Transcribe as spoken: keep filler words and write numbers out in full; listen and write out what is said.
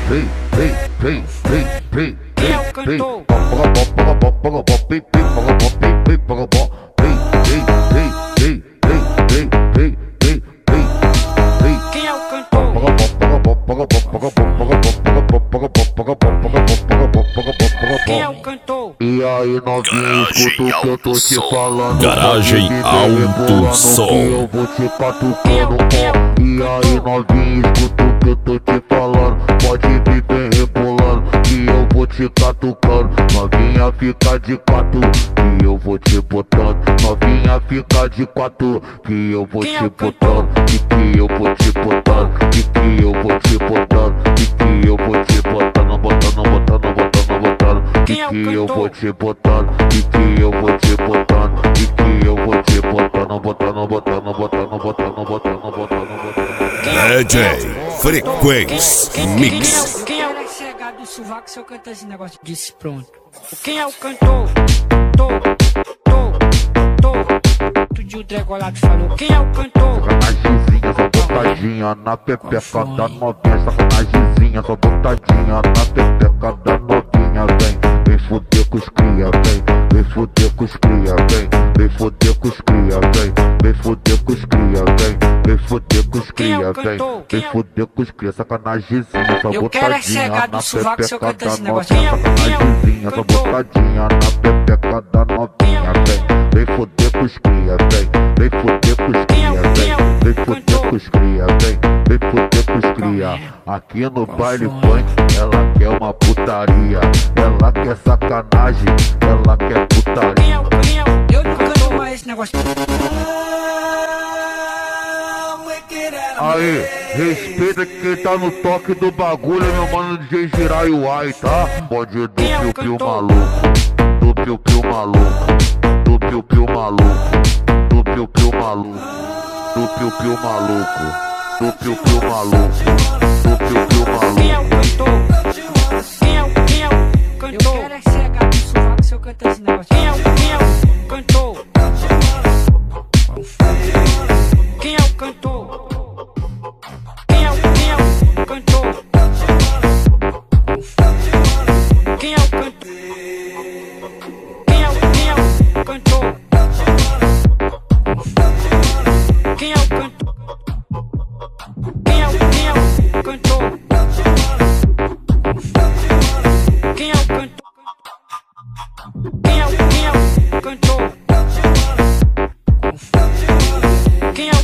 vem, vem, vem, vem, vem. Quem é o cantor? Quem é o cantor? Quem é o cantor? E aí novinho, escuta o que eu tô te falando. Garagem Alto Som. Eu vou te catucando. E aí novinho, escuta o que eu tô te falando. Pode vir bem rebolando, que eu vou te catucando. Novinha fica de quatro, que eu vou te botando. Novinha fica de quatro, que eu vou te botando. E que eu vou te botando, e que eu vou te botando, e que eu vou te botando, botando, botando, botando, botando. E que eu vou te botando, e que eu vou te botando, e que eu vou te botando, botando, botando, botando, botando, botando, botando, botando. D J Frequência Mix. Quem é o chegado do sovaco se eu cantar esse negócio? Disse pronto. Quem é o cantor? Tô, tô, tô. Tudo o Dregolado falou. Quem é o cantor? Sacanagemzinha, só botadinha na pepeca da novinha. Sacanagemzinha, só botadinha na pepeca da novinha. Vem, vem fuder com os cria, vem, vem fuder com os cria, vem, vem fuder com os cria, vem, vem fuder com os cria, vem, vem fuder com os cria, vem, vem fuder com os cria. Sacanagemzinha, só botadinha na pepeca da novinha. Sacanagemzinha, só botadinha na pepeca da novinha. Vem, vem fuder com os cria, vem, vem fuder com os cria, vem, vem fuder com os cria, vem, vem fuder com os cria. Aqui no baile funk, ela quer uma putaria, ela quer sacanagem, ela quer putaria. Eu não canto mais esse negócio. Aí, respeita quem tá no toque do bagulho, meu mano D J Jirai Uai, tá? Pode do piu-piu maluco, do piu-piu maluco, do piu-piu maluco, do piu-piu maluco, do piu-piu maluco, do piu-piu maluco, do piu-piu maluco. Quem é o cantor? Quem é o, quem é o cantor? Eu quero é chegar no sovaco se eu cantar esse negócio. Quem é o, quem é o cantor? Quem é o cantor?